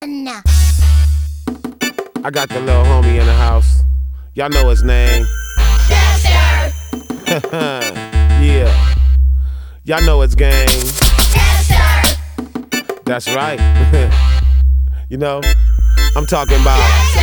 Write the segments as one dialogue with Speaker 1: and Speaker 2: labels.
Speaker 1: I got the little homie in the house. Y'all know his name.
Speaker 2: Dexter.
Speaker 1: Yeah. Y'all know his game.
Speaker 2: Dexter.
Speaker 1: That's right. You know, I'm talking about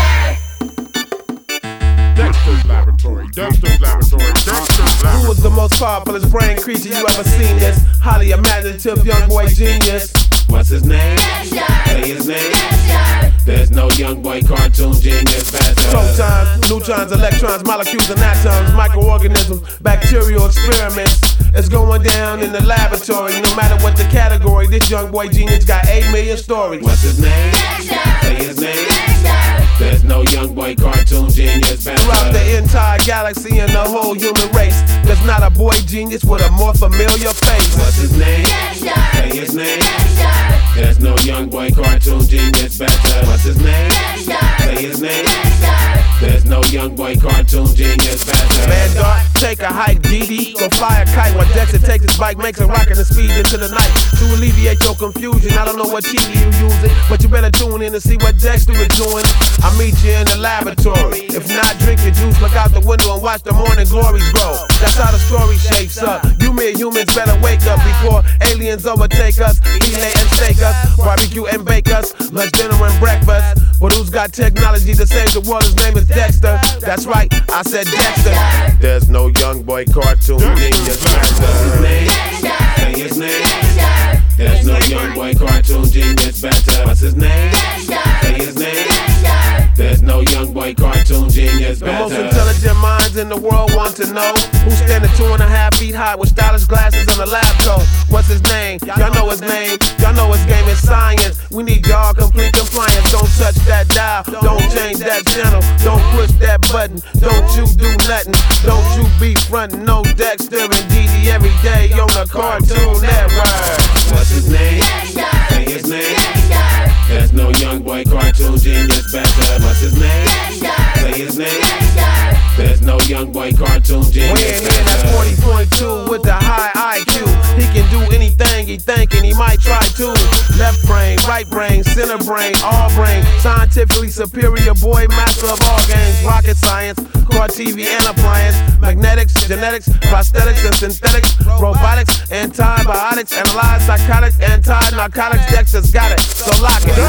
Speaker 3: Dexter's Laboratory, Dexter's Laboratory, Dexter's Laboratory.
Speaker 1: who was the most powerful brain creature you ever seen this? Highly imaginative young boy genius. What's his name? Say his name. There's no young boy cartoon genius better. Protons, neutrons, electrons, molecules and atoms, microorganisms, bacterial experiments. It's going down in the laboratory. No matter what the category, this young boy genius got 8 million stories. What's his name? Say his name. There's no young boy cartoon genius better. Throughout the entire galaxy and the whole human race, there's not a boy genius with a more familiar face. What's his name? Say his name. There's no young boy cartoon genius better. What's his name? Say his name. There's no young boy cartoon genius better. Man, Dart, take a hike, DD, go fly a kite. While Dexter takes his bike, makes a rocket and speeds into the night. To alleviate your confusion, I don't know what TV you using, but you better tune in to see what Dexter is doing. I'll meet you in the laboratory. If not, drink your juice, look out the window and watch the morning glories grow. That's how the story shapes up. You mere humans better wake up before aliens overtake us, elate and stake us, barbecue and bake us, lunch, dinner and breakfast. But who's got technology to save the world? His name is Dexter. That's right, I said Dexter. There's no young boy cartoon genius better. His name? Say his name. There's no young boy cartoon genius better. What's his name? Say his name. There's no young boy cartoon genius better. The most intelligent minds in the world want to know who's standing 2.5 feet high with stylish glasses and a lab coat. What's his name? Y'all know his name. Y'all know his game is science. We need y'all complete compliance. Don't touch that dial. Don't change that channel. Don't push that button. Don't you do nothing. Don't you be frontin'. No Dexter and DD every day on the Cartoon Network. What's his name? Say his name. There's no young boy cartoon genius better. What's his name? Say his name. There's no young boy cartoon genius better. Weighing in at 40.2 with a high IQ. He can do anything he thinking he might try to. Left brain, right brain, center brain, all brain. Scientifically superior boy, master of all games. Rocket science, car TV and appliance. Magnetics, genetics, prosthetics and synthetics. Robotics, antibiotics, analyze psychotics, anti-narcotics. Dexter's got it, so lock it.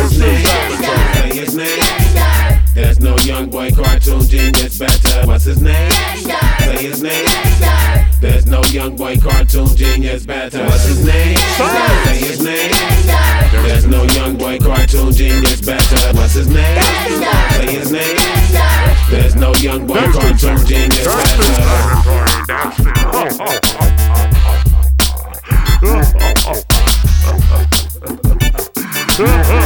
Speaker 1: Say his name. There's no young boy cartoon genius better. What's his name? Say his name. There's no young boy cartoon genius better. What's his name? Say his name. There's no young boy cartoon genius better. What's his name? Say his name. There's no young boy cartoon genius better.